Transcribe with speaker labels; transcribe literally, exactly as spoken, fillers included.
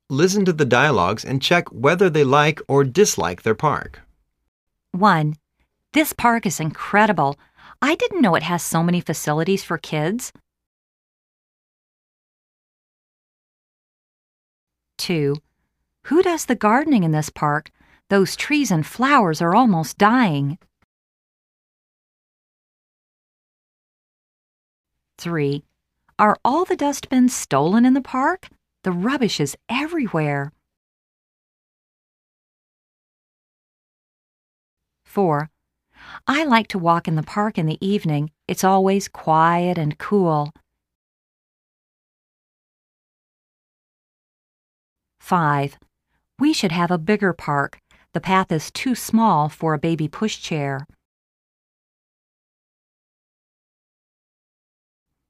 Speaker 1: Listen to the dialogues and check whether they like or dislike their park.
Speaker 2: one. This park is incredible. I didn't know it has so many facilities for kids. two. Who does the gardening in this park? Those trees and flowers are almost dying. three. Are all the dustbins stolen in the park? The rubbish is everywhere. four. I like to walk in the park in the evening. It's always quiet and cool. five. We should have a bigger park. The path is too small for a baby pushchair.